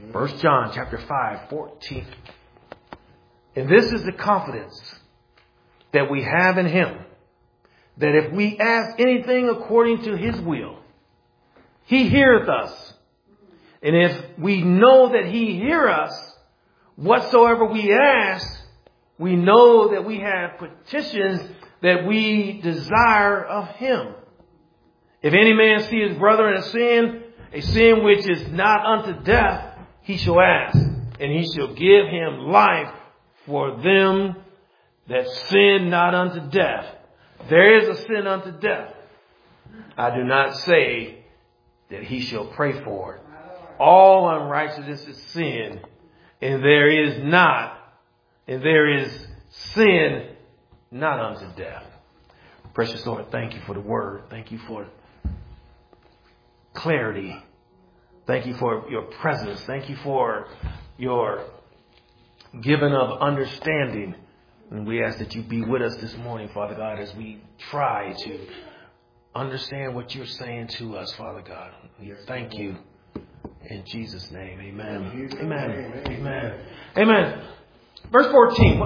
1 John chapter 5, 14. And this is the confidence that we have in him, that if we ask anything according to his will, he heareth us. And if we know that he hear us, whatsoever we ask, we know that we have petitions that we desire of him. If any man see his brother in a sin which is not unto death, he shall ask, and he shall give him life for them that sin not unto death. There is a sin unto death. I do not say that he shall pray for it. All unrighteousness is sin, and there is sin not unto death. Precious Lord, thank you for the word. Thank you for clarity. Thank you for your presence. Thank you for your giving of understanding. And we ask that you be with us this morning, Father God, as we try to understand what you're saying to us, Father God. We thank you. In Jesus' name, amen. Amen. Amen. Amen. Verse 14.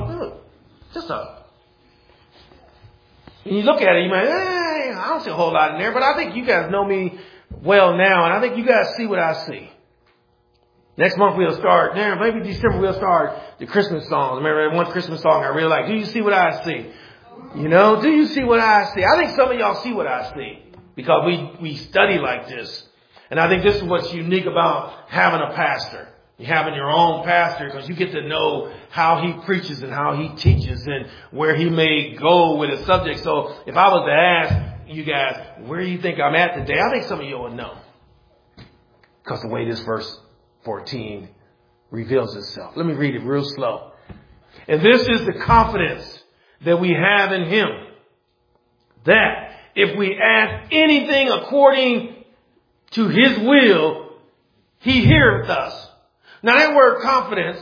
When you look at it, you might, I don't see a whole lot in there, but I think you guys know me well now, and I think you guys see what I see. Next month we'll start, maybe December we'll start the Christmas songs. Remember that one Christmas song I really like? Do you see what I see? You know, do you see what I see? I think some of y'all see what I see because we study like this. And I think this is what's unique about having a pastor. You having your own pastor because you get to know how he preaches and how he teaches and where he may go with a subject. So if I was to ask you guys, where do you think I'm at today? I think some of you will know. Because the way this verse 14 reveals itself. Let me read it real slow. And this is the confidence that we have in him, that if we ask anything according to his will, he heareth us. Now that word confidence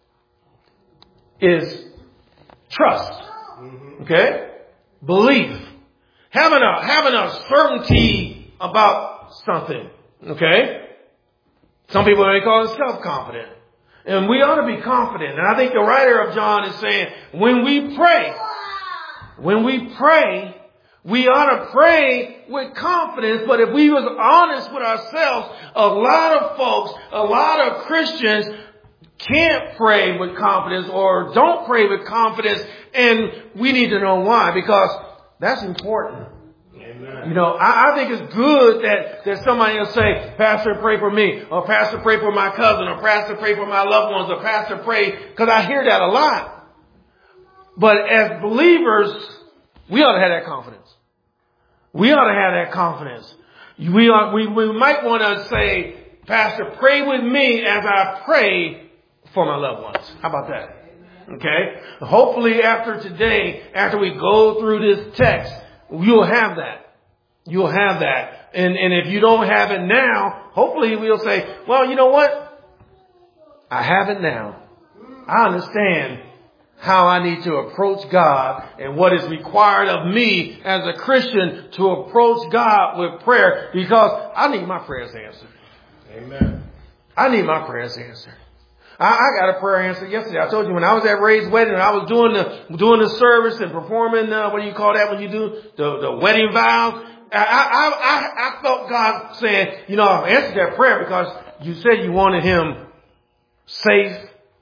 is trust. Okay? Belief. Having a certainty about something. Okay? Some people may call it self-confident. And we ought to be confident. And I think the writer of John is saying, when we pray, we ought to pray with confidence. But if we was honest with ourselves, a lot of Christians can't pray with confidence or don't pray with confidence. And we need to know why, because that's important. Amen. You know, I think it's good that somebody will say, Pastor, pray for me, or Pastor, pray for my cousin, or Pastor, pray for my loved ones, or Pastor, pray, because I hear that a lot. But as believers, we ought to have that confidence. We ought to have that confidence. We might want to say, Pastor, pray with me as I pray for my loved ones. How about that? Okay? Hopefully after today, after we go through this text, you'll have that. You'll have that. And if you don't have it now, hopefully we'll say, well, you know what? I have it now. I understand how I need to approach God and what is required of me as a Christian to approach God with prayer, because I need my prayers answered. Amen. I need my prayers answered. I got a prayer answer yesterday. I told you when I was at Ray's wedding and I was doing the service and performing, what do you call that when you do the wedding vows? I felt God saying, you know, I answered that prayer because you said you wanted him safe.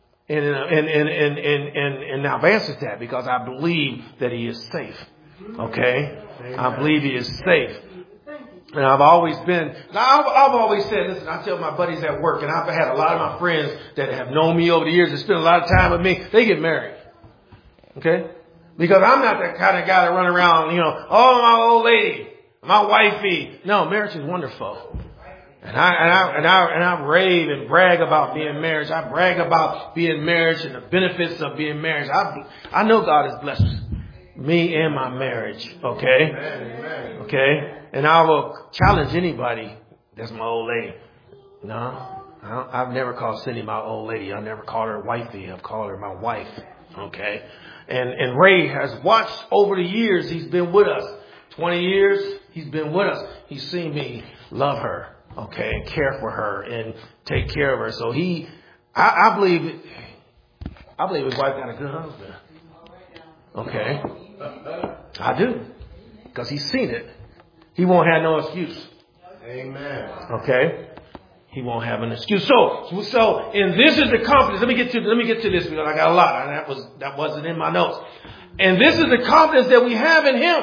And I've answered that because I believe that he is safe. Okay? Amen. I believe he is safe. And I've always said, listen, I tell my buddies at work, and I've had a lot of my friends that have known me over the years and spent a lot of time with me, they get married. Okay? Because I'm not that kind of guy that run around, you know, oh, my old lady, my wifey. No, marriage is wonderful. And I rave and brag about being married. I brag about being married and the benefits of being married. I know God has blessed me and my marriage. Okay? Amen. Okay? And I will challenge anybody that's my old lady. No, I've never called Cindy my old lady. I never called her wifey. I've called her my wife. Okay? And Ray has watched over the years. He's been with us. 20 years, he's been with us. He's seen me love her. Okay, and care for her and take care of her. So I believe his wife got a good husband. Okay. I do. Because he's seen it. He won't have no excuse. Amen. Okay. He won't have an excuse. So, and this is the confidence. Let me get to this because I got a lot. And that wasn't in my notes. And this is the confidence that we have in Him.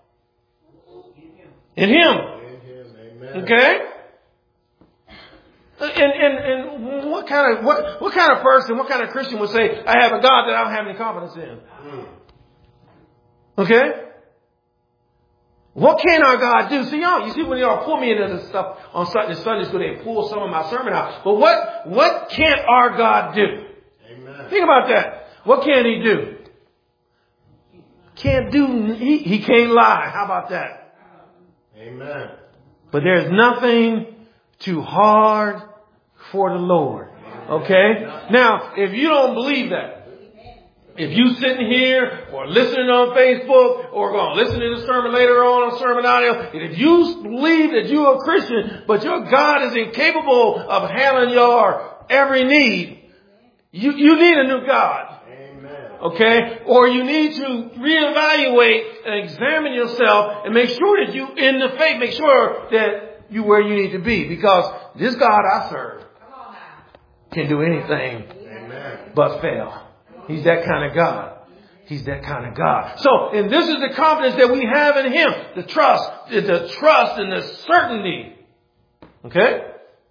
In Him. Amen. Okay. And what kind of person, what kind of Christian would say, I have a God that I don't have any confidence in? Okay? What can our God do? See, y'all, you see when y'all pull me into this stuff on Sunday school, they pull some of my sermon out. But what can our God do? Amen. Think about that. What can He do? He can't lie. How about that? Amen. But there's nothing too hard for the Lord. Okay? Now, if you don't believe that, if you sitting here or listening on Facebook or going to listen to the sermon later on Sermon Audio, and if you believe that you're a Christian, but your God is incapable of handling your every need, you need a new God. Amen. Okay? Or you need to reevaluate and examine yourself and make sure that you in the faith, make sure that you where you need to be. Because this God I serve can do anything but fail. He's that kind of God. He's that kind of God. So, and this is the confidence that we have in Him. The trust and the certainty. Okay?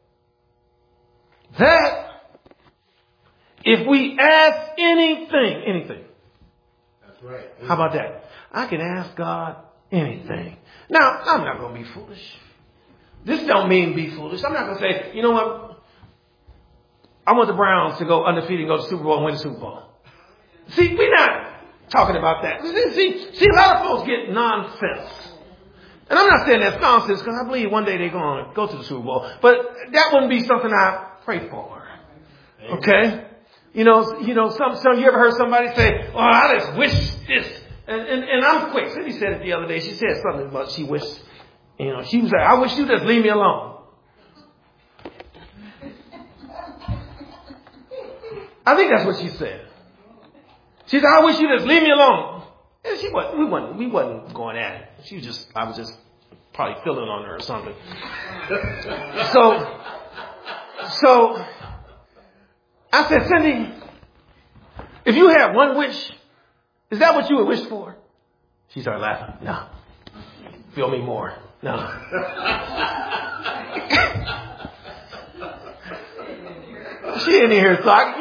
That if we ask anything. That's right. How about that? I can ask God anything. Now, I'm not going to be foolish. This don't mean be foolish. I'm not going to say, you know what? I want the Browns to go undefeated and go to the Super Bowl and win the Super Bowl. See, we're not talking about that. See, a lot of folks get nonsense. And I'm not saying that's nonsense because I believe one day they're going to go to the Super Bowl. But that wouldn't be something I pray for. Okay? You know, some you ever heard somebody say, "Oh, I just wish this," and I'm quick. Cindy said it the other day. She said something about she wished, she was like, "I wish you just leave me alone." I think that's what she said. She said, "I wish you just leave me alone." And we wasn't going at it. I was just probably feeling on her or something. So I said, "Cindy, if you had one wish, is that what you would wish for?" She started laughing. "No. Feel me more. No." She didn't hear talk.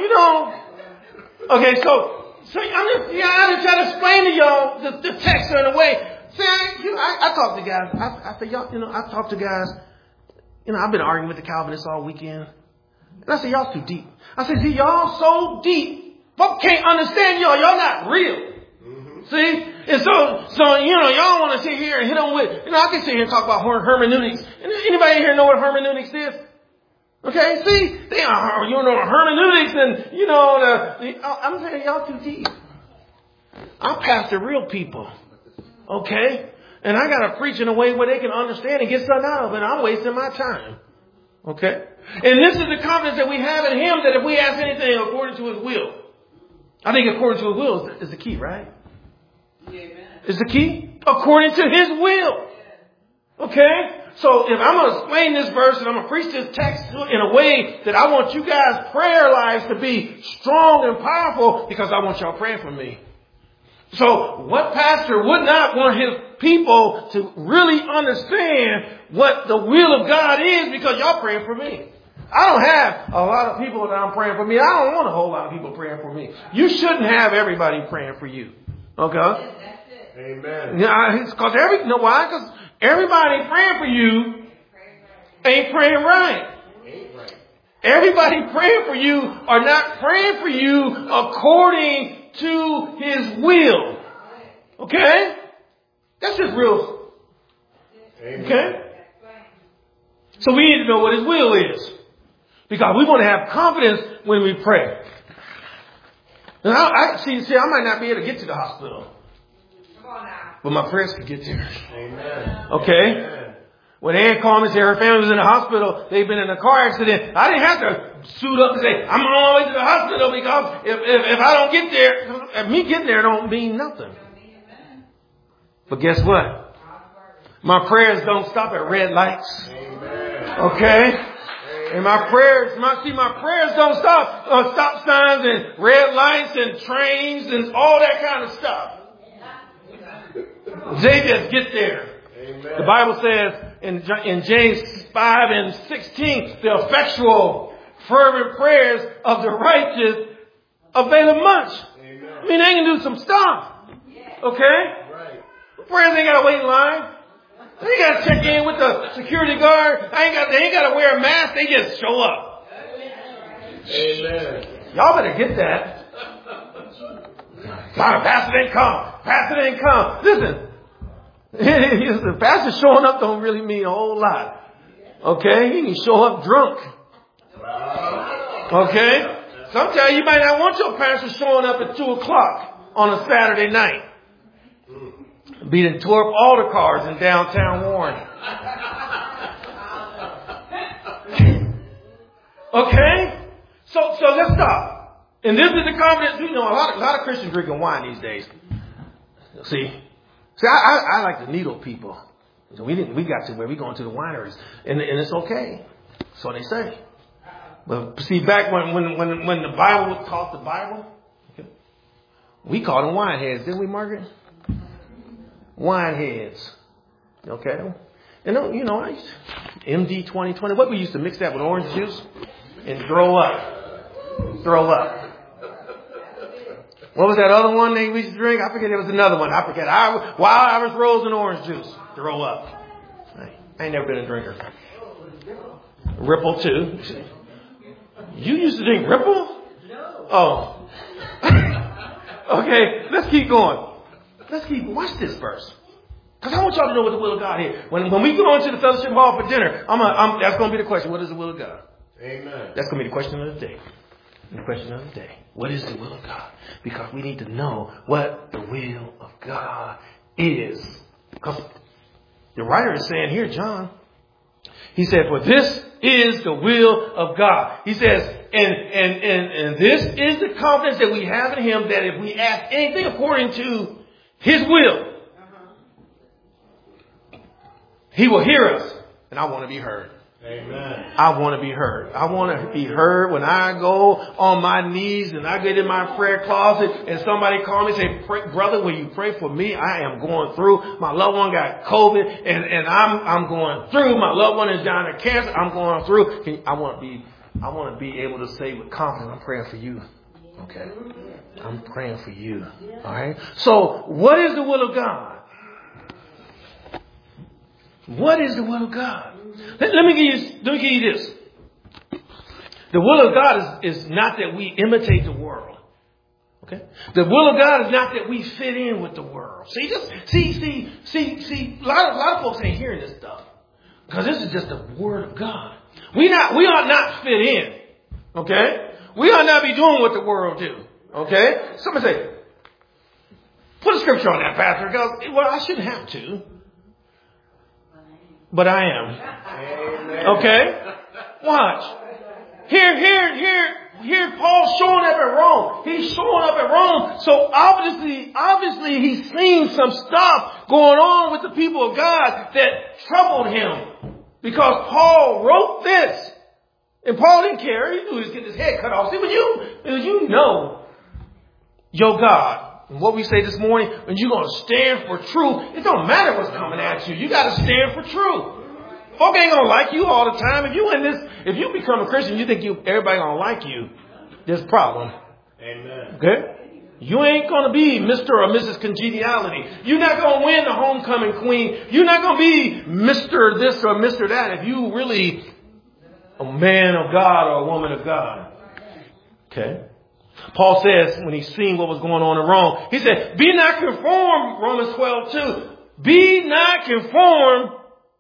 Okay, so I'm just trying to explain to y'all the text in a way. See, I talk to guys. I say, y'all, I talk to guys. I've been arguing with the Calvinists all weekend. And I say, y'all too deep. I say, see, y'all so deep. Folks can't understand y'all. Y'all not real. Mm-hmm. See? And so y'all want to sit here and hit them with, I can sit here and talk about hermeneutics. Anybody here know what hermeneutics is? Okay, see? They are, hermeneutics and, I'm saying y'all too deep. I pastor real people. Okay? And I got to preach in a way where they can understand and get something out of it. And I'm wasting my time. Okay? And this is the confidence that we have in Him that if we ask anything according to His will. I think according to His will is the key, right? Amen. Is the key? According to His will. Okay? So if I'm going to explain this verse and I'm going to preach this text in a way that I want you guys' prayer lives to be strong and powerful because I want y'all praying for me. So what pastor would not want his people to really understand what the will of God is because y'all praying for me? I don't have a lot of people that I'm praying for me. I don't want a whole lot of people praying for me. You shouldn't have everybody praying for you. Okay? Amen. Yeah, because why? Because everybody praying for you ain't praying right. Everybody praying for you are not praying for you according to His will. Okay? That's just real. Okay? So we need to know what His will is. Because we want to have confidence when we pray. And I might not be able to get to the hospital. But my prayers can get there. Amen. Okay? Amen. When Ann called me and said her family was in the hospital, they've been in a car accident, I didn't have to suit up and say, I'm on my way to the hospital because if I don't get there, me getting there don't mean nothing. But guess what? My prayers don't stop at red lights. Okay? And my prayers don't stop on stop signs and red lights and trains and all that kind of stuff. They just get there. Amen. The Bible says in James 5:16, the effectual, fervent prayers of the righteous avail much. Amen. I mean, they can do some stuff. Okay? Right. Prayers ain't got to wait in line. They ain't got to check in with the security guard. They ain't got to wear a mask. They just show up. Amen. Y'all better get that. Pastor didn't come. Pastor didn't come. Listen. The pastor showing up don't really mean a whole lot. Okay? He can show up drunk. Okay? Sometimes you might not want your pastor showing up at 2 o'clock on a Saturday night. Beating tore up all the cars in downtown Warren. Okay? So let's stop. And this is the confidence. You know, a lot of Christians drinking wine these days. See, I like to needle people. So we got to where we going to the wineries, and it's okay. So they say. But see, back when the Bible was taught the Bible, we called them wine heads, didn't we, Margaret? Wine heads. Okay? And you know, MD 2020. What we used to mix that with orange juice and throw up. Throw up. What was that other one they used to drink? I forget. There was another one. I forget. Wild Irish Rose and orange juice. Throw up. I ain't never been a drinker. Ripple too. You used to drink Ripple? No. Oh. Okay, let's keep going. Watch this verse. Because I want y'all to know what the will of God is. When we go into the fellowship hall for dinner, that's going to be the question. What is the will of God? Amen. That's going to be the question of the day. The question of the day. What is the will of God? Because we need to know what the will of God is. Because the writer is saying here, John, he said, for this is the will of God. He says, and this is the confidence that we have in him, that if we ask anything according to his will, he will hear us. And I want to be heard. Amen. I want to be heard. I want to be heard when I go on my knees and I get in my prayer closet and somebody call me and say, brother, will you pray for me? I am going through. My loved one got COVID and I'm going through. My loved one is dying of cancer. I'm going through. I want to be able to say with confidence, I'm praying for you. Okay. I'm praying for you. All right. So what is the will of God? What is the will of God? Let me give you this. The will of God is not that we imitate the world. Okay? The will of God is not that we fit in with the world. See, a lot of folks ain't hearing this stuff. Because this is just the word of God. We ought not fit in. Okay? We ought not be doing what the world do. Okay? Somebody say, put a scripture on that, Pastor. Because, well, I shouldn't have to. But I am. Okay? Watch. Here Paul's showing up at Rome. He's showing up at Rome. So obviously he's seen some stuff going on with the people of God that troubled him. Because Paul wrote this. And Paul didn't care. He knew he was getting his head cut off. See, when you know your God, and what we say this morning, when you're going to stand for truth, it don't matter what's coming at you. You got to stand for truth. Folk ain't going to like you all the time. If you become a Christian, you think everybody going to like you, there's a problem. Amen. Okay? You ain't going to be Mr. or Mrs. Congeniality. You're not going to win the homecoming queen. You're not going to be Mr. this or Mr. that if you really a man of God or a woman of God. Okay? Paul says, when he's seen what was going on in Rome, he said, be not conformed, Romans 12:2. Be not conformed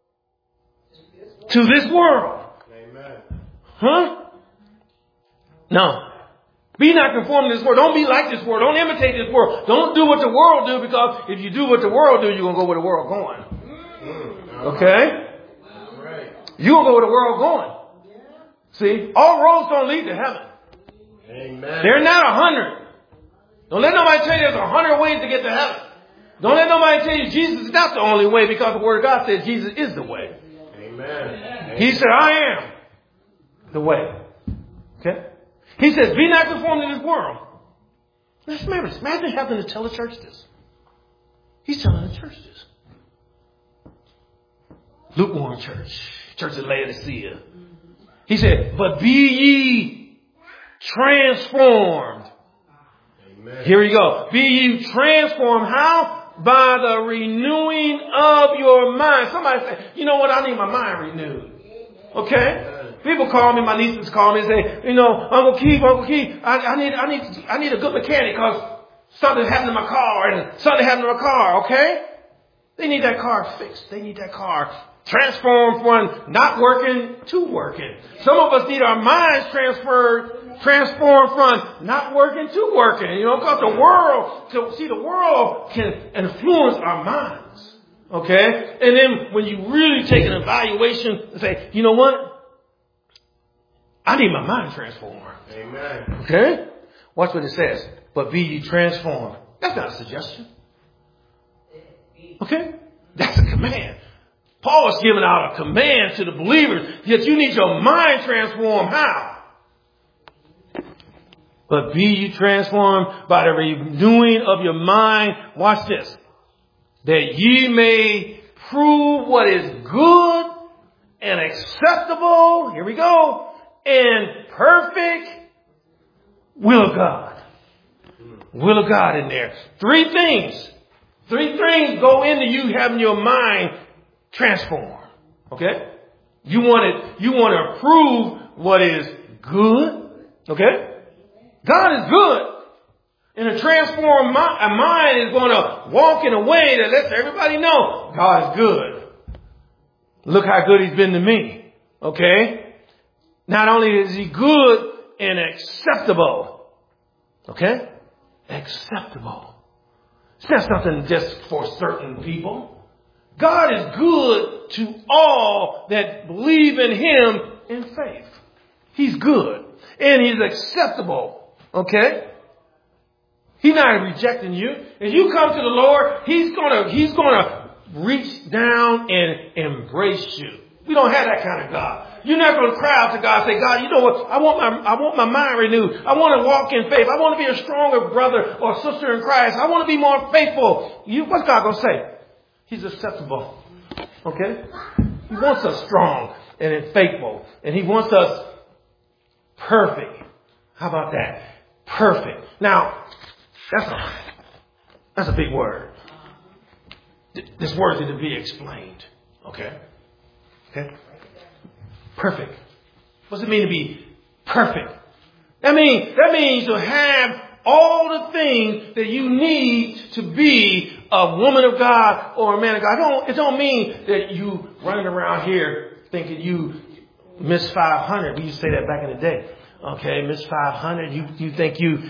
to this world. Amen. Huh? No. Be not conformed to this world. Don't be like this world. Don't imitate this world. Don't do what the world do, because if you do what the world do, you're going to go where the world going. Okay? You're going to go where the world going. See, all roads don't lead to heaven. Amen. They're not 100. Don't let nobody tell you there's 100 ways to get to heaven. Don't let nobody tell you Jesus is not the only way, because the Word of God says Jesus is the way. Amen. He said, I am the way. Okay? He says, be not conformed to this world. Let's remember this. Imagine having to tell the church this. He's telling the church this. Lukewarm church. Church of Laodicea. He said, but be ye transformed. Amen. Here we go. Be ye transformed. How? By the renewing of your mind. Somebody say, you know what? I need my mind renewed. Okay? People call me, my nieces call me and say, you know, Uncle Keith, I need a good mechanic because something happened to my car and something happened to my car. Okay? They need that car fixed. They need that car transformed from not working to working. Some of us need our minds transformed from not working to working. You know, because the world can influence our minds. Okay? And then when you really take an evaluation and say, you know what? I need my mind transformed. Amen. Okay? Watch what it says. But be ye transformed. That's not a suggestion. Okay? That's a command. Paul is giving out a command to the believers that you need your mind transformed. How? But be ye transformed by the renewing of your mind. Watch this. That ye may prove what is good and acceptable. Here we go. And perfect will of God. Will of God in there. Three things go into you having your mind transformed. Okay? You want to prove what is good. Okay? God is good. And a transformed mind is going to walk in a way that lets everybody know God is good. Look how good he's been to me. Okay? Not only is he good and acceptable. Okay? Acceptable. It's not something just for certain people. God is good to all that believe in him in faith. He's good. And he's acceptable. Okay? He's not rejecting you. If you come to the Lord, he's gonna reach down and embrace you. We don't have that kind of God. You're not going to cry out to God and say, God, you know what? I want my mind renewed. I want to walk in faith. I want to be a stronger brother or sister in Christ. I want to be more faithful. What's God going to say? He's acceptable. Okay? He wants us strong and faithful. And he wants us perfect. How about that? Perfect. Now, that's a big word. This word is to be explained. Okay? Okay? Perfect. What does it mean to be perfect? That means to have all the things that you need to be a woman of God or a man of God. It don't mean that you running around here thinking you Miss 500. We used to say that back in the day. Okay, Miss 500. You think you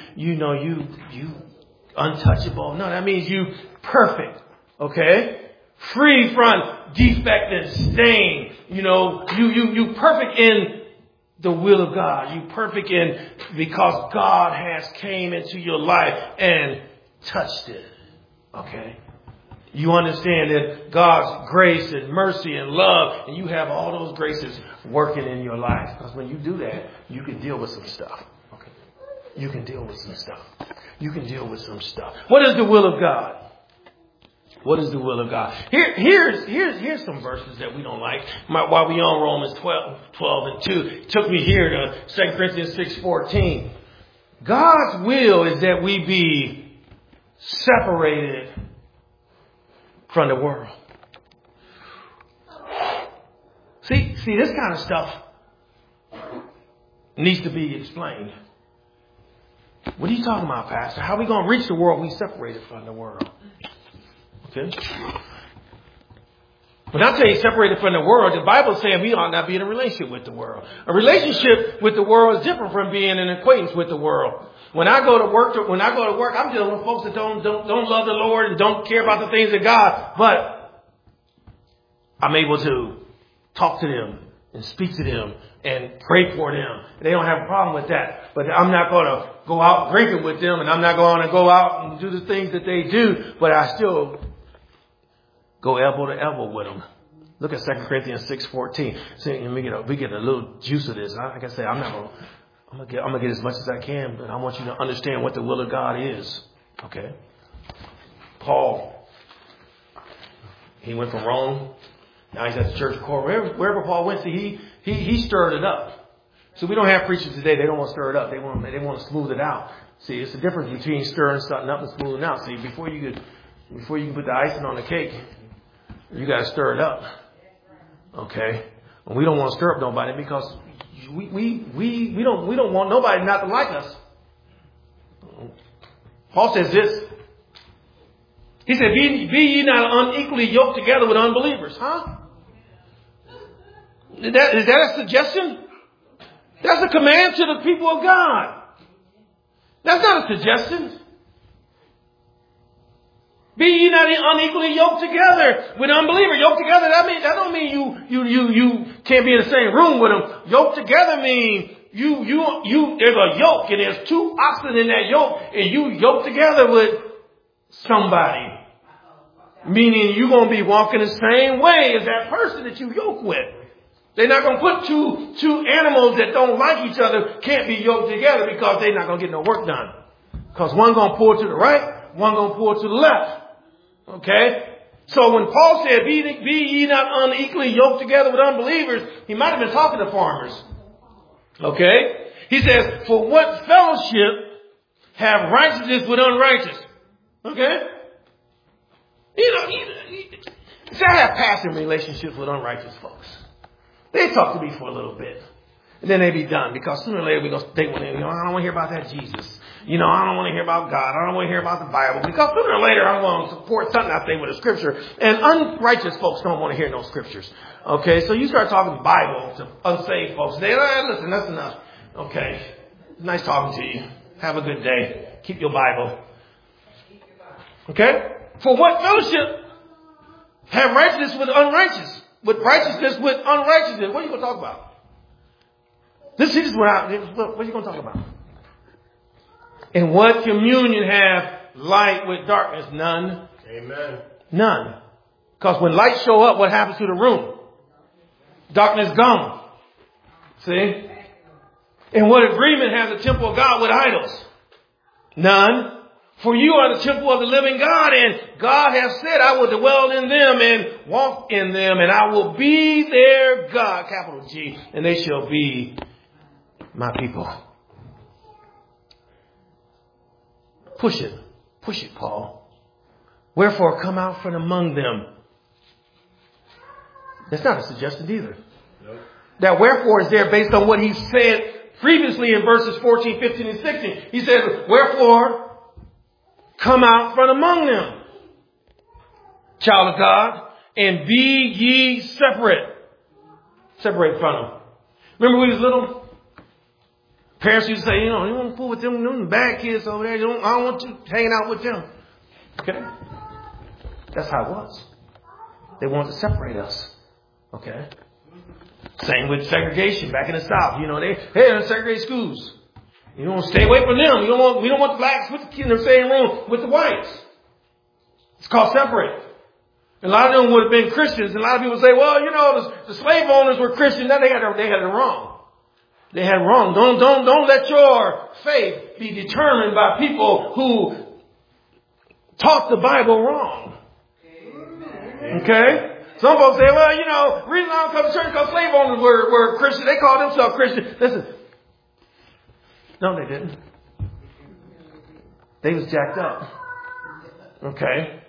untouchable. No, that means you perfect. Okay? Free from defect and stain. You know, you perfect in the will of God. You perfect in because God has came into your life and touched it. Okay? You understand that God's grace and mercy and love, and you have all those graces working in your life. Because when you do that, you can deal with some stuff. Okay? You can deal with some stuff. You can deal with some stuff. What is the will of God? What is the will of God? Here's some verses that we don't like. While we on Romans 12 and 2, it took me here to 2 Corinthians 6:14. God's will is that we be separated from the world. See, this kind of stuff needs to be explained. What are you talking about, Pastor? How are we going to reach the world we separated from the world? Okay. When I tell you separated from the world, the Bible is saying we ought not be in a relationship with the world. A relationship with the world is different from being an acquaintance with the world. When I go to work, I'm dealing with folks that don't love the Lord and don't care about the things of God. But I'm able to talk to them and speak to them and pray for them. They don't have a problem with that. But I'm not going to go out drinking with them, and I'm not going to go out and do the things that they do, but I still go elbow to elbow with them. Look at 2 Corinthians 6:14. See, and we get a little juice of this. Like I say, I'm gonna get as much as I can, but I want you to understand what the will of God is. Okay? Paul, he went from Rome. Now he's at the church of Corinth. Wherever Paul went, see, he stirred it up. So we don't have preachers today. They don't want to stir it up. They want to smooth it out. See, it's the difference between stirring something up and smoothing out. See, before you can put the icing on the cake, you got to stir it up. Okay? And we don't want to stir up nobody because we don't want nobody not to like us. Paul says this. He said, be ye not unequally yoked together with unbelievers. Huh? Is that a suggestion? That's a command to the people of God. That's not a suggestion. Be ye not unequally yoked together with unbelievers. Yoked together, that don't mean you can't be in the same room with them. Yoked together means there's a yoke and there's two oxen in that yoke and you yoked together with somebody. Meaning you're going to be walking the same way as that person that you yoke with. They're not going to put two animals that don't like each other can't be yoked together because they're not going to get no work done. Because one's going to pull to the right, one's going to pull to the left. Okay? So when Paul said, be ye not unequally yoked together with unbelievers, he might have been talking to farmers. Okay? He says, for what fellowship have righteousness with unrighteous? Okay? See, I have passing relationships with unrighteous folks. They talk to me for a little bit. And then they be done because sooner or later I don't want to hear about that Jesus. I don't want to hear about God. I don't want to hear about the Bible because sooner or later I'm going to support something I say with a scripture. And unrighteous folks don't want to hear no scriptures. Okay, so you start talking Bible to unsaved folks. They listen, that's enough. Okay, nice talking to you. Have a good day. Keep your Bible. Okay? For what fellowship have righteousness with unrighteous? With righteousness with unrighteousness. What are you going to talk about? What are you going to talk about? And what communion have light with darkness? None. Amen. None. Because when light show up, what happens to the room? Darkness gone. See? And what agreement has the temple of God with idols? None. For you are the temple of the living God, and God has said, I will dwell in them and walk in them, and I will be their God, capital G, and they shall be my people. Push it, Paul. Wherefore come out from among them. That's not a suggestion either. Nope. That wherefore is there based on what he said previously in verses 14, 15, and 16. He says, wherefore come out from among them, child of God, and be ye separate. Separate from them. Remember when we was little? Parents used to say, you don't want to fool with them bad kids over there. I don't want you hanging out with them. Okay? That's how it was. They wanted to separate us. Okay? Same with segregation back in the South. They're in segregated schools. You don't want to stay away from them. We don't want the blacks with the kids in the same room with the whites. It's called separate. And a lot of them would have been Christians. And a lot of people say, well, the slave owners were Christians. Now they had it wrong. They had it wrong. Don't let your faith be determined by people who taught the Bible wrong. Okay? Some folks say, well, the reason I don't come to church because slave owners were Christians. They called themselves Christians. Listen. No, they didn't. They was jacked up. Okay?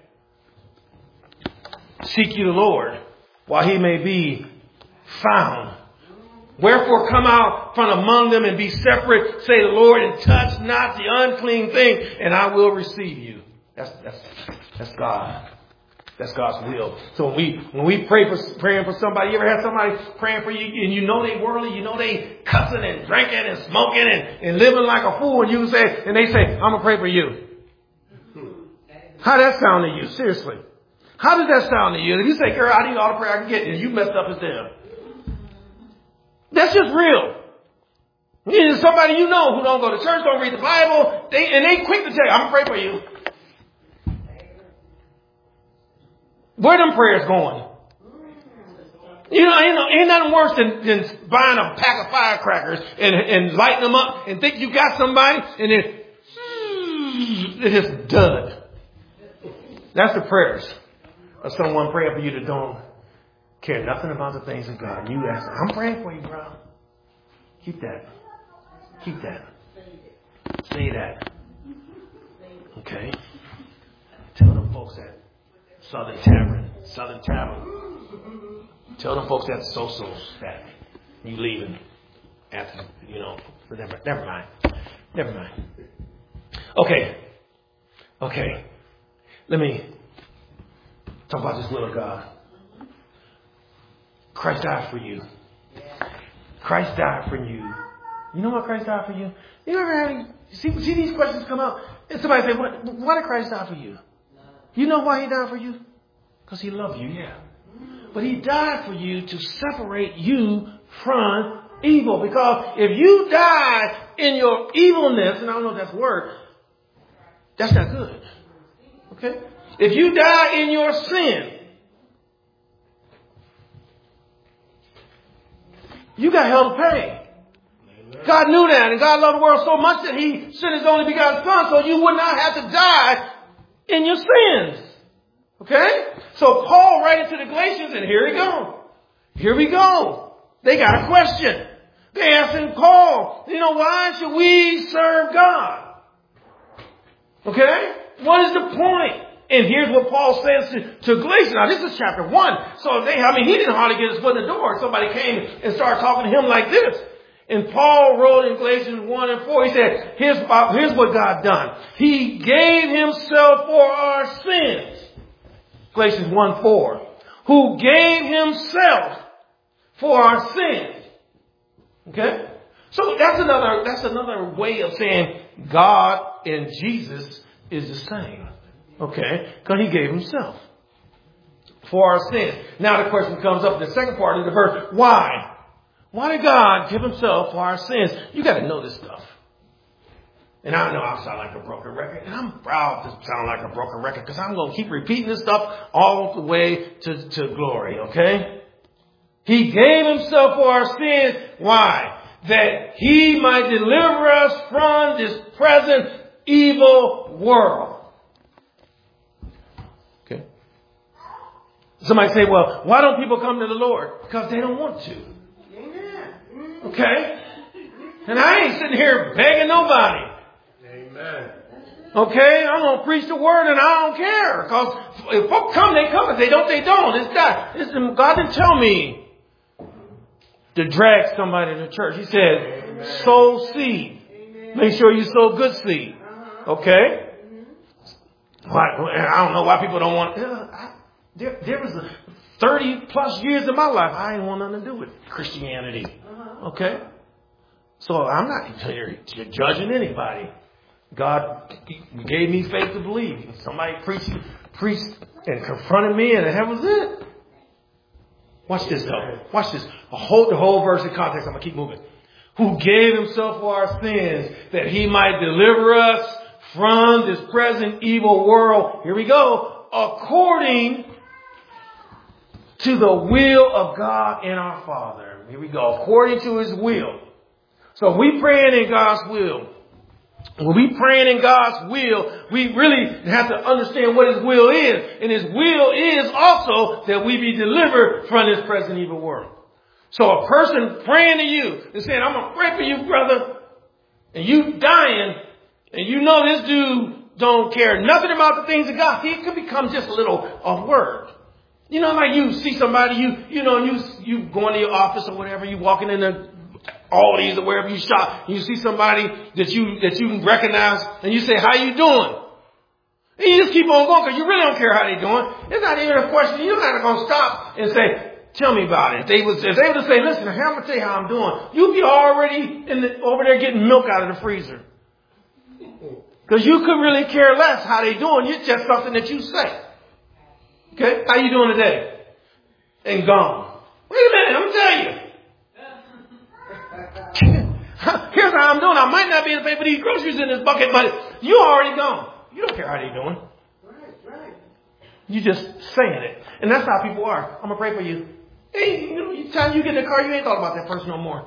Seek ye the Lord while he may be found. Wherefore come out from among them and be separate, say the Lord, and touch not the unclean thing, and I will receive you. That's God. That's God's will. So when we praying for somebody, you ever had somebody praying for you and they worldly, they cussing and drinking and smoking and living like a fool, and they say, I'm gonna pray for you. How does that sound to you? Seriously. How does that sound to you? If you say, girl, I need all the prayer I can get, and you messed up as them. That's just real. There's somebody you know who don't go to church, don't read the Bible, they quick to tell you, I'm going to pray for you. Where them prayers going? Ain't nothing worse than buying a pack of firecrackers and lighting them up and think you got somebody and then it is done. That's the prayers of someone praying for you that don't care nothing about the things of God. You ask, I'm praying for you, bro. Keep that. Say that. Okay? Tell them folks at Southern Tavern. Tell them folks at Sosos that you leaving after, never mind. Okay. Let me talk about this little God. Christ died for you. Christ died for you. You know why Christ died for you? You ever see these questions come out? And somebody say, why did Christ die for you? You know why he died for you? Because he loved you, yeah. But he died for you to separate you from evil. Because if you die in your evilness, and I don't know if that's a word, that's not good. Okay? If you die in your sin, you got hell to pay. God knew that, and God loved the world so much that he sent his only begotten son so you would not have to die in your sins. Okay? So Paul writing to the Galatians, and here we go. They got a question. They asking Paul, why should we serve God? Okay? What is the point? And here's what Paul says to Galatians. Now, this is chapter 1. So he didn't hardly get his foot in the door. Somebody came and started talking to him like this. And Paul wrote in Galatians 1 and 4, he said, here's what God done. He gave himself for our sins. Galatians 1:4. Who gave himself for our sins. Okay? So that's another way of saying God and Jesus is the same. Okay? Because he gave himself for our sins. Now the question comes up in the second part of the verse. Why? Why did God give himself for our sins? You got to know this stuff. And I know I sound like a broken record. And I'm proud to sound like a broken record because I'm going to keep repeating this stuff all the way to glory. Okay? He gave himself for our sins. Why? That he might deliver us from this present evil world. Okay? Somebody say, well, why don't people come to the Lord? Because they don't want to. Okay? And I ain't sitting here begging nobody. Amen. Okay? I'm going to preach the word and I don't care. Because if folks come, they come. If they don't, they don't. It's that. God didn't tell me to drag somebody to church. He said, sow seed. Make sure you sow good seed. Okay? I don't know why people don't want there was 30 plus years of my life I didn't want nothing to do with Christianity. Okay? So I'm not here judging anybody. God gave me faith to believe. Somebody preached and confronted me, and that was it. Watch this, though. Watch this. The whole verse in context. I'm going to keep moving. Who gave himself for our sins, that he might deliver us from this present evil world. Here we go. According to the will of God and our Father. Here we go. According to his will. So we praying in God's will. When we praying in God's will, we really have to understand what his will is. And his will is also that we be delivered from this present evil world. So a person praying to you and saying, I'm going to pray for you, brother. And you dying. And you know this dude don't care nothing about the things of God. He could become just a word. Like you see somebody, you go into your office or whatever, you walking in the Aldi's or wherever you shop, and you see somebody that you can recognize, and you say, how you doing? And you just keep on going because you really don't care how they're doing. It's not even a question. You're not going to stop and say, tell me about it. If they were to say, listen, I'm going to tell you how I'm doing, you'll be already over there getting milk out of the freezer. Because you could really care less how they doing. It's just something that you say. Okay? How you doing today? And gone. Wait a minute, I'm going to tell you. here's how I'm doing. I might not be able to pay for these groceries in this bucket, but you already gone. You don't care how they're doing. Right. You just saying it. And that's how people are. I'm going to pray for you. Hey, you time you get in the car, you ain't thought about that person no more.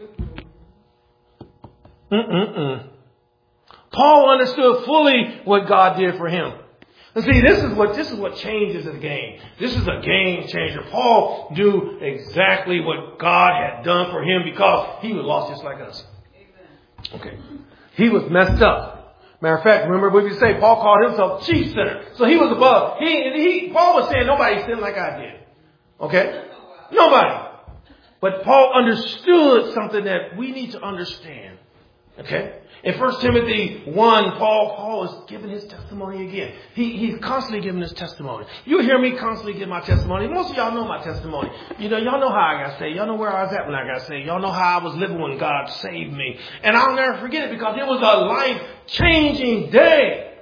Paul understood fully what God did for him. And see, this is what changes the game. This is a game changer. Paul knew exactly what God had done for him because he was lost just like us. Okay. He was messed up. Matter of fact, remember what we say? Paul called himself chief sinner. So he was above. Paul was saying nobody sinned like I did. Okay? Nobody. But Paul understood something that we need to understand. Okay? In 1 Timothy 1, Paul is giving his testimony again. He's constantly giving his testimony. You hear me constantly give my testimony. Most of y'all know my testimony. Y'all know how I got saved. Y'all know where I was at when I got saved. Y'all know how I was living when God saved me. And I'll never forget it because it was a life-changing day.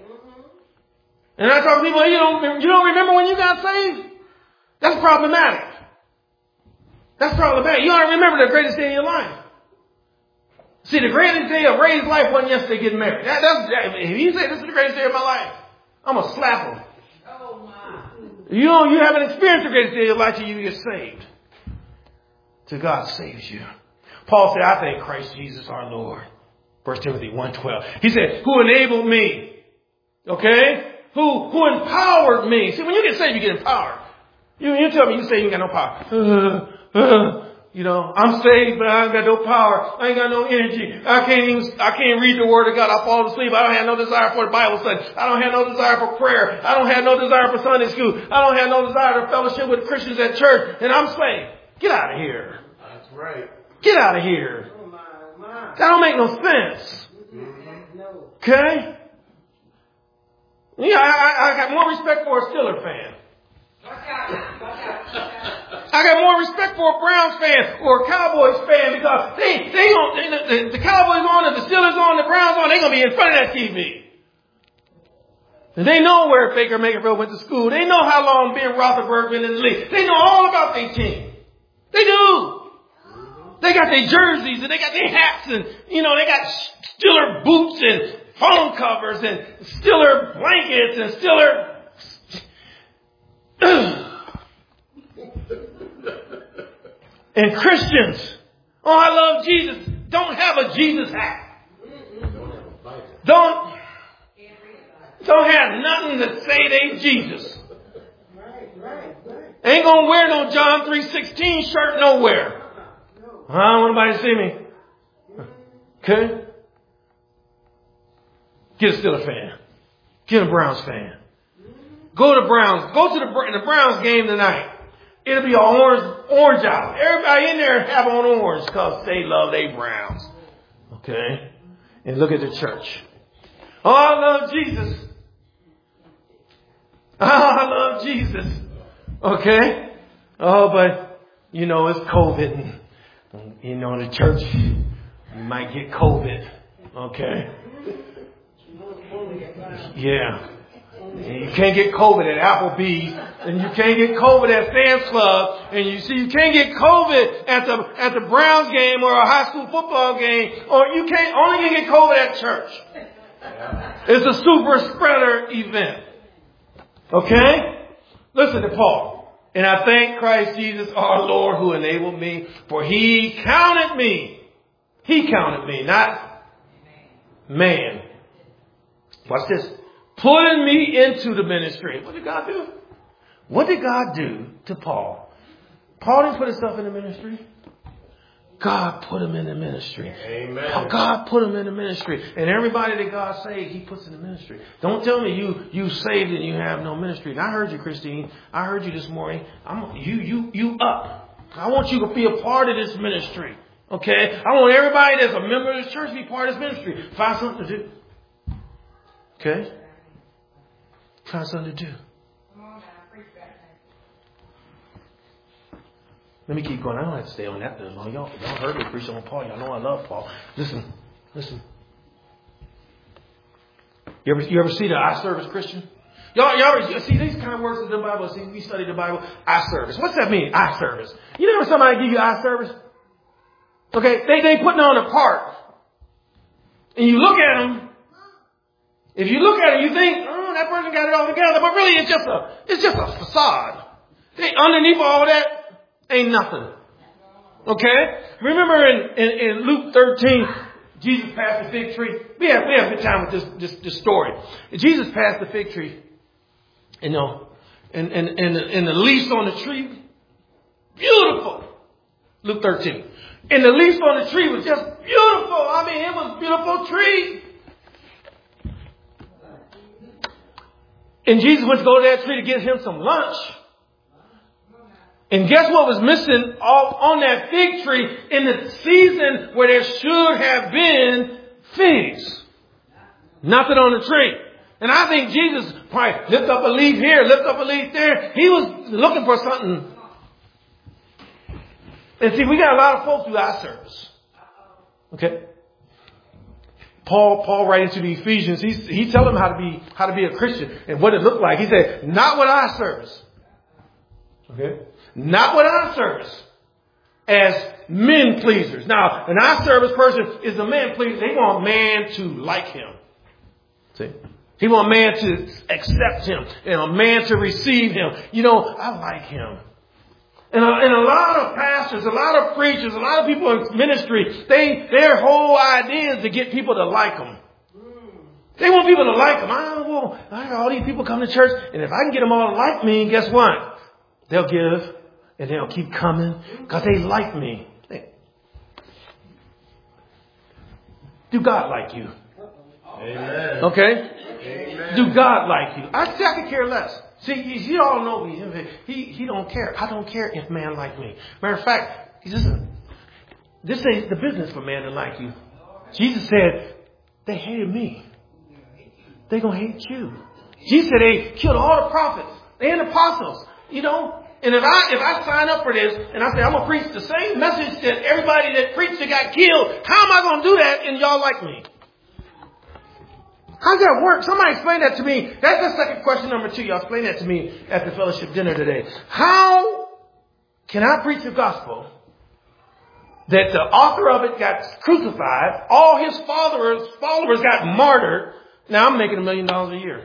And I talk to people, you don't remember when you got saved? That's problematic. That's problematic. You don't remember the greatest day of your life. See, the greatest day of Ray's life wasn't yesterday getting married. If he say this is the greatest day of my life, I'm going to slap him. Oh, my. You haven't experienced the greatest day of your life till you get saved. Till God saves you. Paul said, I thank Christ Jesus our Lord. 1 Timothy 1:12. He said, who enabled me. Okay? Who empowered me. See, when you get saved, you get empowered. You tell me you say you ain't got no power. I'm saved, but I ain't got no power. I ain't got no energy. I can't read the word of God. I fall asleep. I don't have no desire for the Bible study. I don't have no desire for prayer. I don't have no desire for Sunday school. I don't have no desire to fellowship with Christians at church. And I'm saved. Get out of here. That's right. Get out of here. Oh, my. That don't make no sense. No. Okay? Yeah, I got more respect for a Steelers fan. Watch out. I got more respect for a Browns fan or a Cowboys fan because the Cowboys on, the Steelers on, the Browns on, they're going to be in front of that TV. And they know where Baker Mayfield went to school. They know how long Ben Roethlisberger been in the league. They know all about their team. They do. They got their jerseys and they got their hats and, they got Steeler boots and phone covers and Steeler blankets and Steeler... And Christians, I love Jesus, don't have a Jesus hat. Don't have nothing to say they Jesus. Right. Ain't gonna wear no John 3:16 shirt nowhere. I don't want nobody to see me. Okay? Get a Steelers fan. Get a Browns fan. Go to the Browns game tonight. It'll be an orange out. Everybody in there have on orange because they love their Browns. Okay? And look at the church. Oh, I love Jesus. Oh, I love Jesus. Okay? Oh, but, it's COVID. And, the church, you might get COVID. Okay? Yeah. And you can't get COVID at Applebee's, and you can't get COVID at Sam's Club, and you can't get COVID at the Browns game or a high school football game, or you can't only get COVID at church. It's a super spreader event. Okay? Listen to Paul. And I thank Christ Jesus our Lord who enabled me, for he counted me. He counted me, not man. Watch this. Putting me into the ministry. What did God do? What did God do to Paul? Paul didn't put himself in the ministry. God put him in the ministry. Amen. God put him in the ministry. And everybody that God saved, he puts in the ministry. Don't tell me you saved and you have no ministry. And I heard you, Christine. I heard you this morning. You up. I want you to be a part of this ministry. Okay? I want everybody that's a member of this church to be part of this ministry. Find something to do. Okay? Find something to do. Let me keep going. I don't have to stay on that this long. Y'all heard me preach on Paul. Y'all know I love Paul. Listen. You ever see the I service Christian? Y'all ever see these kind of words in the Bible? See, we study the Bible. I service. What's that mean? I service. You know when somebody give you I service? Okay, they putting on a part. and you look at them, if you look at them, you think, oh, that person got it all together, but really it's just a facade. Underneath all that ain't nothing. Okay? Remember in Luke 13, Jesus passed the fig tree. We have a good time with this story. Jesus passed the fig tree, and the leaves on the tree, beautiful. Luke 13. And the leaves on the tree was just beautiful. I mean, it was a beautiful tree. And Jesus went to go to that tree to get him some lunch. And guess what was missing on that fig tree in the season where there should have been figs? Nothing on the tree. And I think Jesus probably lift up a leaf here, lift up a leaf there. He was looking for something. And see, we got a lot of folks who eye service. Okay? Paul writing to the Ephesians, he told them how to be a Christian and what it looked like. He said, not with eye service. Okay? Not with eye service. As men pleasers. Now, an eye service person is a man pleaser. They want man to like him. See? He want man to accept him and a man to receive him. You know, I like him. And a lot of pastors, a lot of preachers, a lot of people in ministry, their whole idea is to get people to like them. They want people to like them. I got all these people come to church, and if I can get them all to like me, guess what? They'll give, and they'll keep coming because they like me. Do God like you? Amen. Okay? Amen. Do God like you? I could care less. See, you all know me. He don't care. I don't care if man like me. Matter of fact, this ain't the business for man to like you. Jesus said, they hated me. They gonna hate you. Jesus said they killed all the prophets and apostles. You know? And if I sign up for this and I say I'm gonna preach the same message that everybody that preached that got killed, how am I gonna do that and y'all like me? How does that work? Somebody explain that to me. That's the second question number 2. Y'all explain that to me at the fellowship dinner today. How can I preach the gospel that the author of it got crucified, all his followers got martyred? Now I'm making $1 million a year.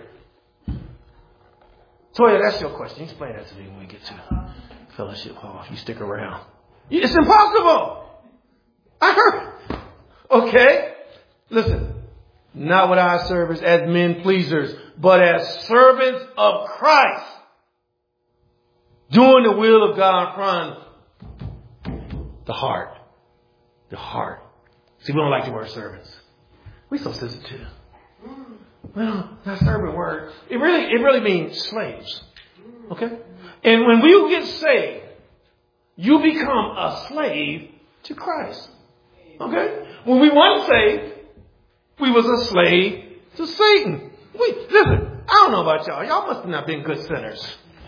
Toya, that's your question. Explain that to me when we get to fellowship hall. If you stick around. It's impossible. I heard. Okay. Listen. Not with eye service as men pleasers, but as servants of Christ. Doing the will of God from the heart. The heart. See, we don't like the word servants. We're so sensitive. Well, that servant word, it really means slaves. Okay? And when we get saved, you become a slave to Christ. Okay? When we weren't saved, we was a slave to Satan. Listen, I don't know about y'all. Y'all must have not been good sinners.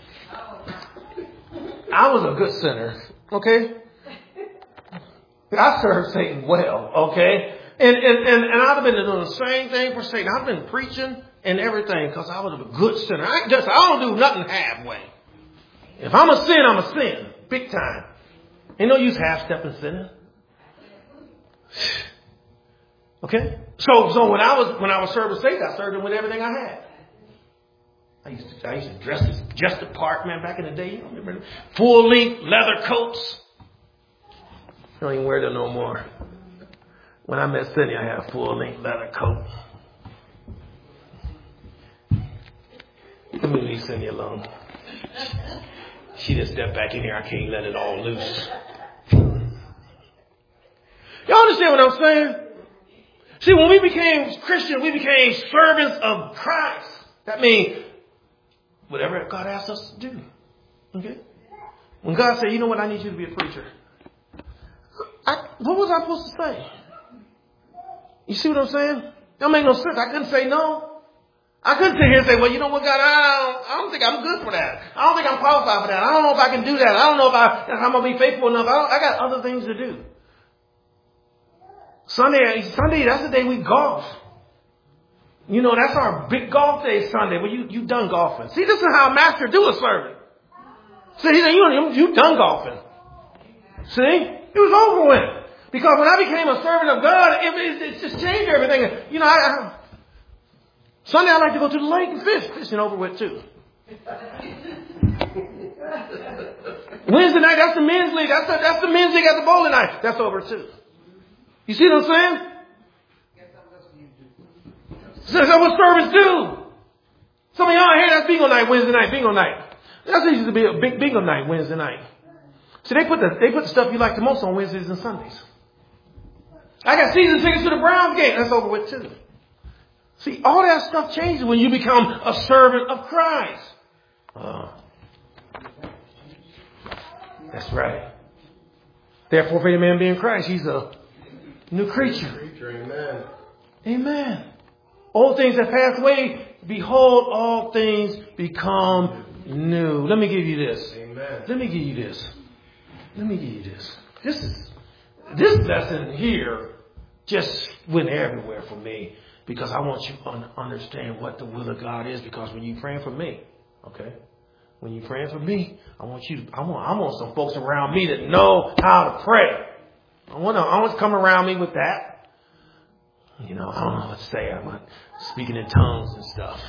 I was a good sinner. Okay? I served Satan well. Okay? And I've been doing the same thing for Satan. I've been preaching and everything because I was a good sinner. I don't do nothing halfway. If I'm a sin, I'm a sin. Big time. Ain't no use half-stepping sinning. Okay? So when I was serving Satan, I served him with everything I had. I used to dress the part, man, back in the day. You remember? Full length leather coats. I don't even wear them no more. When I met Cindy, I had a full length leather coat. Let me leave Cindy alone. She just stepped back in here. I can't let it all loose. Y'all understand what I'm saying? See, when we became Christians, we became servants of Christ. That means whatever God asked us to do. Okay? When God said, you know what, I need you to be a preacher. What was I supposed to say? You see what I'm saying? That make no sense. I couldn't say no. I couldn't sit here and say, well, you know what, God, I don't think I'm good for that. I don't think I'm qualified for that. I don't know if I can do that. I don't know if I'm going to be faithful enough. I got other things to do. Sunday, that's the day we golf. You know, that's our big golf day Sunday. Well, you done golfing. See, this is how a master do a servant. See, he said, you done golfing. See? It was over with. Because when I became a servant of God, it just changed everything. You know, Sunday I like to go to the lake and fish. Fishing over with too. Wednesday night, that's the men's league. That's the men's league at the bowling night. That's over too. You see what I'm saying? So that's what servants do. Some of y'all here, that's bingo night, Wednesday night, bingo night. That's used to be a big bingo night, Wednesday night. So they put the stuff you like the most on Wednesdays and Sundays. I got season tickets to the Browns game. That's over with too. See, all that stuff changes when you become a servant of Christ. That's right. Therefore, if any man be in Christ, he's a new creature. Amen. Amen. Old things have passed away. Behold, all things become new. Let me give you this. Amen. Let me give you this. Let me give you this. This lesson here just went everywhere for me because I want you to understand what the will of God is. Because when you're praying for me, okay, when you're praying for me, I want some folks around me that know how to pray. I want to come around me with that. You know, I don't know what to say. I'm not speaking in tongues and stuff.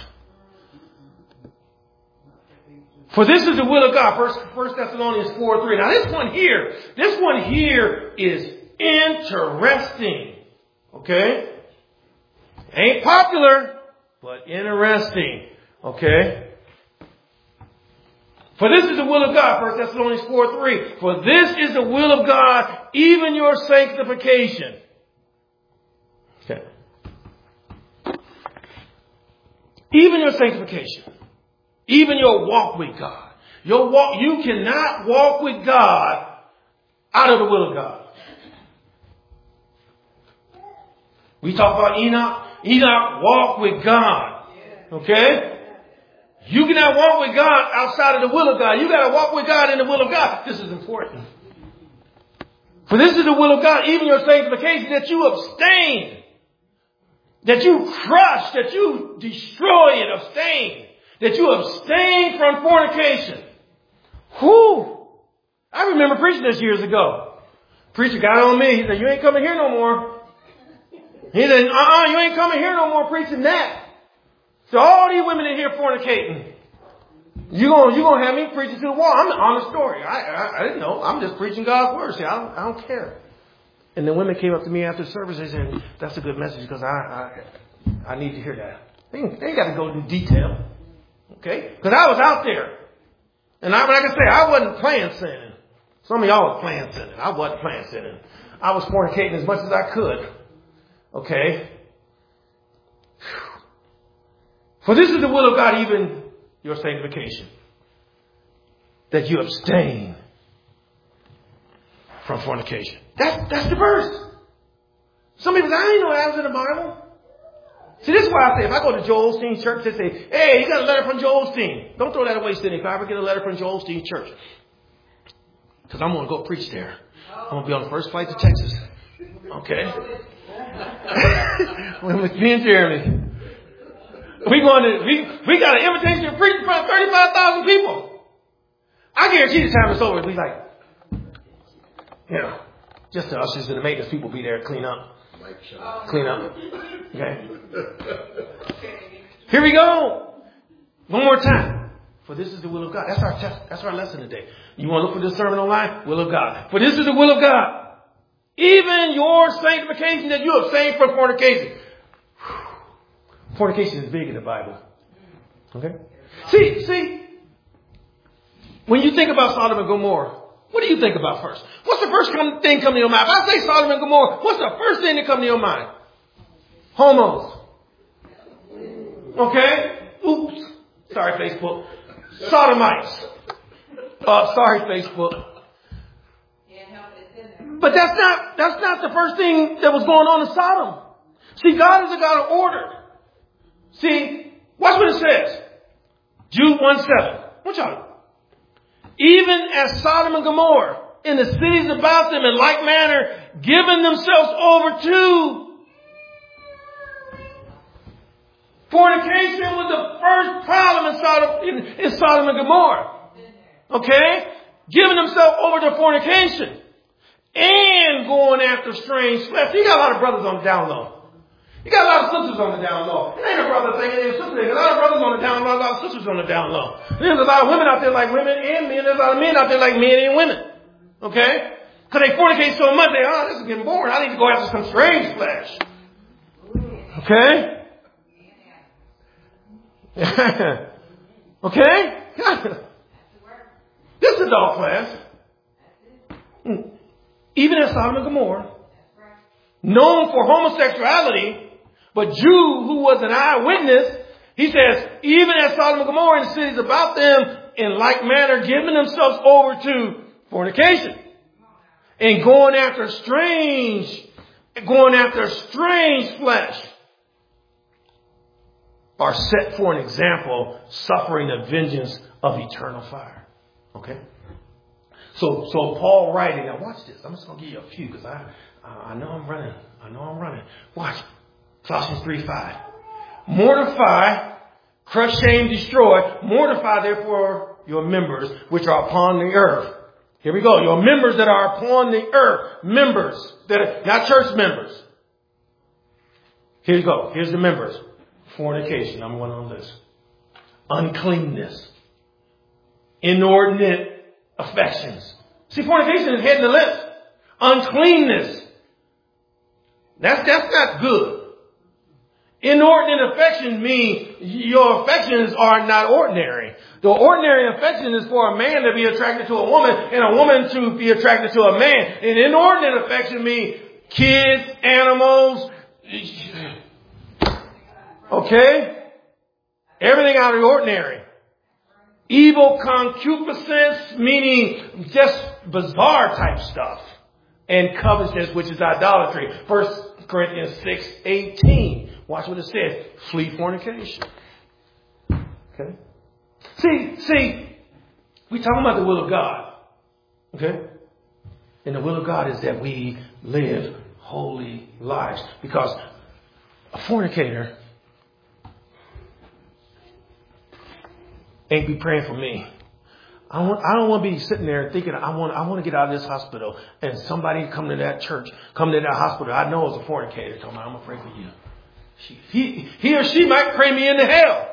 For this is the will of God. 1 Thessalonians 4:3. Now this one here is interesting. Okay? Ain't popular, but interesting. Okay? For this is the will of God. 1 Thessalonians 4:3. For this is the will of God, even your sanctification. Okay. Even your sanctification. Even your walk with God. You cannot walk with God out of the will of God. We talk about Enoch. Enoch walked with God. Okay? You cannot walk with God outside of the will of God. You got to walk with God in the will of God. This is important. For this is the will of God, even your sanctification, that you abstain. That you crush, that you destroy and abstain. That you abstain from fornication. Whew. I remember preaching this years ago. Preacher got on me. He said, you ain't coming here no more. He said, you ain't coming here no more preaching that. So all these women in here fornicating. You gonna have me preaching to the wall. I'm the honest story. I didn't know. I'm just preaching God's word. See, I don't care. And the women came up to me after the service. They said, that's a good message because I need to hear that. They ain't got to go into detail. Okay? Because I was out there. And like I say, I wasn't playing sinning. Some of y'all was playing sinning. I wasn't playing sinning. I was fornicating as much as I could. Okay? For this is the will of God, even your sanctification. That you abstain from fornication. That's the verse. Some people say, I didn't know that was in the Bible. See, this is why I say, if I go to Joel Osteen's church, they say, hey, you got a letter from Joel Osteen. Don't throw that away, Sidney, if I ever get a letter from Joel Osteen's church. Because I'm going to go preach there. I'm going to be on the first flight to Texas. Okay? With me and Jeremy. We got an invitation to preach in front of 35,000 people. I guarantee the time it's over, it'll be like, just the ushers and the maintenance people be there to clean up. Clean up. Okay. Here we go. One more time. For this is the will of God. That's our test. That's our lesson today. You want to look for this sermon online? Will of God. For this is the will of God. Even your sanctification, that you abstain from fornication. Fornication is big in the Bible. Okay? See, when you think about Sodom and Gomorrah, what do you think about first? What's the first thing come to your mind? If I say Sodom and Gomorrah, what's the first thing that come to your mind? Homos. Okay? Oops. Sorry, Facebook. Sodomites. Sorry, Facebook. But that's not the first thing that was going on in Sodom. See, God is a God of order. See, watch what it says. Jude 1:7. Watch out. Even as Sodom and Gomorrah, in the cities about them in like manner, giving themselves over to fornication was the first problem in Sodom and Gomorrah. Okay? Giving themselves over to fornication. and going after strange flesh. You got a lot of brothers on the down low. You got a lot of sisters on the down low. It ain't a brother thing, it ain't a sister thing. A lot of brothers on the down low, a lot of sisters on the down low. There's a lot of women out there like women and men. There's a lot of men out there like men and women. Okay? Because they fornicate so much, this is getting boring. I need to go after some strange flesh. Okay? Okay? This is adult class. Even in Sodom and Gomorrah, known for homosexuality, but Jude, who was an eyewitness, he says, even as Sodom and Gomorrah and cities about them, in like manner, giving themselves over to fornication and going after strange flesh, are set for an example, suffering the vengeance of eternal fire. Okay? So Paul writing, now watch this. I'm just going to give you a few because I know I'm running. Watch. Colossians 3:5. Mortify, crush, shame, destroy. Mortify, therefore, your members which are upon the earth. Here we go. Your members that are upon the earth. Members. That are not church members. Here you go. Here's the members. Fornication. I'm one on this. Uncleanness. Inordinate affections. See, fornication is heading the list. Uncleanness. That's not good. Inordinate affection means your affections are not ordinary. The ordinary affection is for a man to be attracted to a woman and a woman to be attracted to a man. And inordinate affection means kids, animals, okay? Everything out of the ordinary. Evil concupiscence, meaning just bizarre type stuff. And covetousness, which is idolatry. 1 Corinthians 6:18. Watch what it says. Flee fornication. Okay? See, we're talking about the will of God. Okay? And the will of God is that we live holy lives. Because a fornicator ain't be praying for me. I don't want to be sitting there thinking I want to get out of this hospital and somebody come to that church, come to that hospital I know is a fornicator. Tell me, I'm gonna pray for you. He or she might pray me into hell.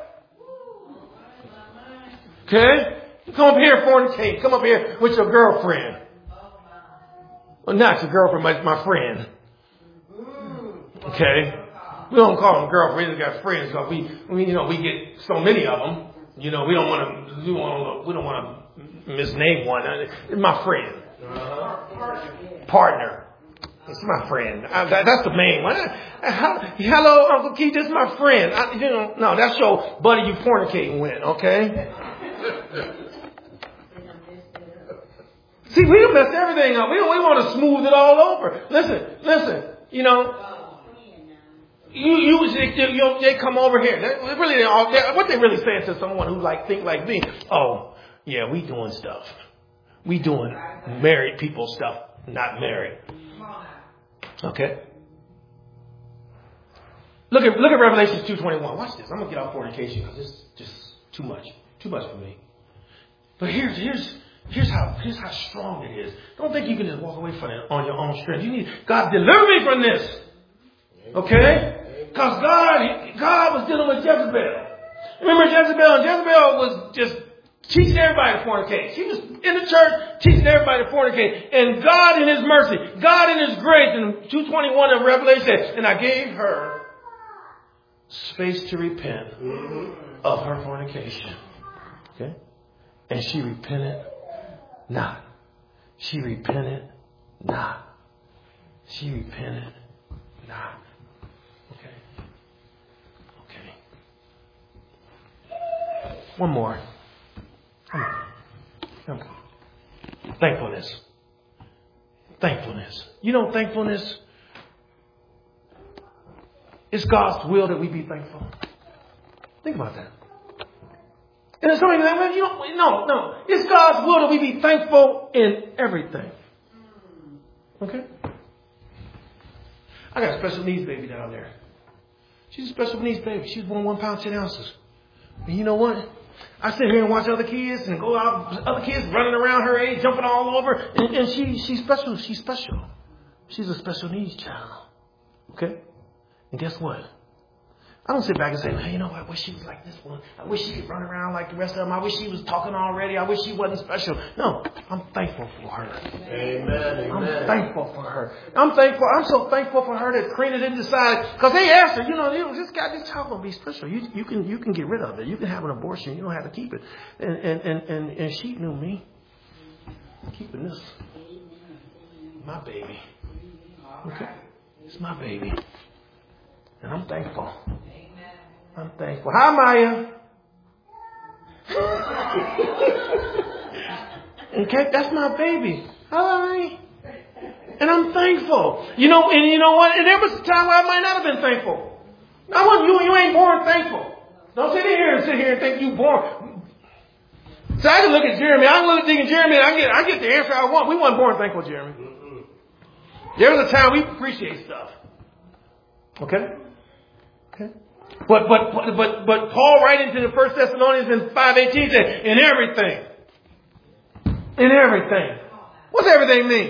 Okay? Come up here, fornicate. Come up here with your girlfriend. Well, not your girlfriend, but my friend. Okay? We don't call them girlfriends. We got friends because we get so many of them. We don't want to misname one. It's my friend. Partner. It's my friend. That's the main one. Hello, Uncle Keith. This is my friend. No, that's your buddy you fornicating with. Okay. See, we don't mess everything up. We want to smooth it all over. Listen. They come over here. What they really saying to someone who think like me? Oh, yeah, we doing stuff. We doing married people stuff, not married. Okay. Look at Revelation 2:21. Watch this. I'm gonna get off fornication because it's just too much for me. But here's how strong it is. Don't think you can just walk away from it on your own strength. You need God deliver me from this. Okay? Because God was dealing with Jezebel. Remember Jezebel? And Jezebel was just teaching everybody to fornicate. She was in the church teaching everybody to fornicate. And God in His mercy, God in His grace, in 2:21 of Revelation says, and I gave her space to repent of her fornication. Okay? And she repented not. She repented not. She repented not. One more. Thankfulness. Thankfulness. It's God's will that we be thankful. Think about that. And it's something that, no. It's God's will that we be thankful in everything. Okay? I got a special needs baby down there. She's a special needs baby. She's born 1 pound, 10 ounces. And you know what? I sit here and watch other kids and go out, other kids running around her age, jumping all over. And she's special. She's special. She's a special needs child. Okay? And guess what? I don't sit back and say, man, you know, I wish she was like this one. I wish she could run around like the rest of them. I wish she was talking already. I wish she wasn't special. No, I'm thankful for her. Amen. I'm thankful for her. I'm so thankful for her that Karina didn't decide. Because they asked her, you know, this child going to be special. You can get rid of it. You can have an abortion. You don't have to keep it. And she knew me. I'm keeping this. My baby. Okay? It's my baby. And I'm thankful. I'm thankful. Hi, Maya. Okay, that's my baby. Hi. And I'm thankful. You know, and you know what? And there was a time where I might not have been thankful. You ain't born thankful. Don't sit here and think you born. So I can look at Jeremy. I can look at Deacon Jeremy and I get the answer I want. We weren't born thankful, Jeremy. There was a time we appreciate stuff. Okay? Okay. But Paul writing to the First Thessalonians in 5:18 said, in everything. In everything. What's everything mean?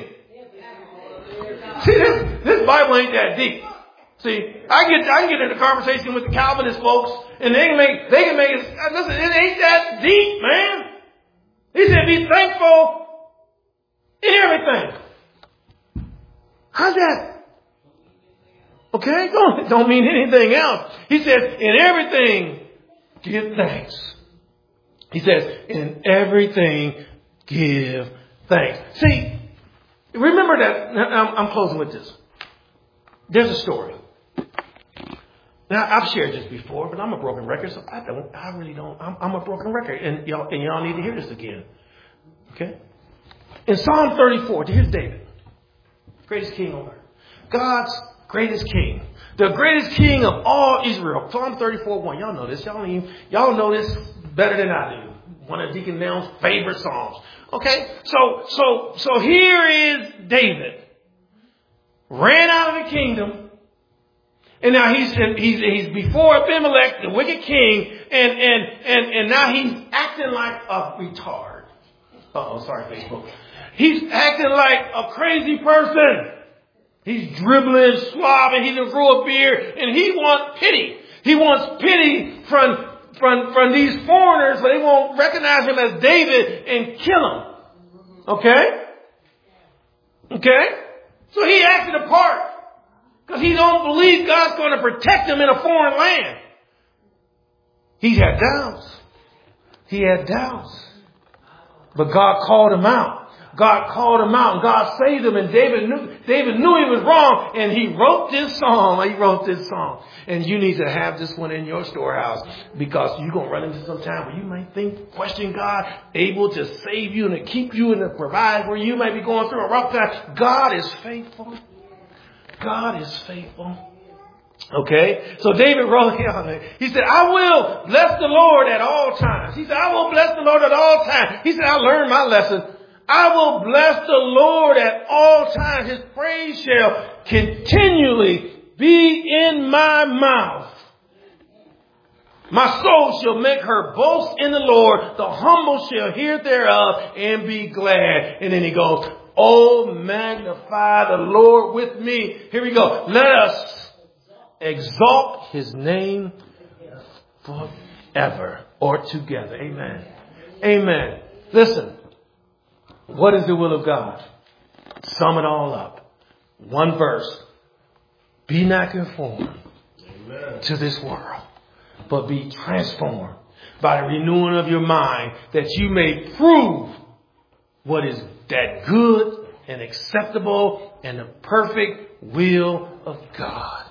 See, this Bible ain't that deep. See, I can get into conversation with the Calvinist folks, and they can make it. Listen, it ain't that deep, man. He said, be thankful in everything. How's that? Okay, don't mean anything else. He says, in everything, give thanks. He says, in everything, give thanks. See, remember that. I'm closing with this. There's a story. Now, I've shared this before, but I'm a broken record, so I really don't. I'm a broken record, and y'all need to hear this again. Okay? In Psalm 34, here's David, greatest king on earth. God's greatest king. The greatest king of all Israel. Psalm 34:1. Y'all know this. Y'all know this better than I do. One of Deacon Nell's favorite psalms. Okay? So here is David. Ran out of the kingdom. And now he's before Abimelech, the wicked king, and now he's acting like a retard. Sorry, Facebook. He's acting like a crazy person. He's dribbling, slobbing, he done grew a beard, and he wants pity. He wants pity from these foreigners, so they won't recognize him as David and kill him. Okay? Okay? So he acted a part. Because he don't believe God's going to protect him in a foreign land. He had doubts. But God called him out. God called him out and God saved him, and David knew he was wrong, and he wrote this song. And you need to have this one in your storehouse, because you're going to run into some time where you might question God, able to save you and to keep you and to provide where you might be going through a rough time. God is faithful. God is faithful. Okay, so David wrote, he said, I will bless the Lord at all times. He said, I will bless the Lord at all times. He said, I learned my lesson. I will bless the Lord at all times. His praise shall continually be in my mouth. My soul shall make her boast in the Lord. The humble shall hear thereof and be glad. And then he goes, oh, magnify the Lord with me. Here we go. Let us exalt his name forever or together. Amen. Amen. Listen. What is the will of God? Sum it all up. One verse. Be not conformed to this world, but be transformed by the renewing of your mind, that you may prove what is that good and acceptable and the perfect will of God.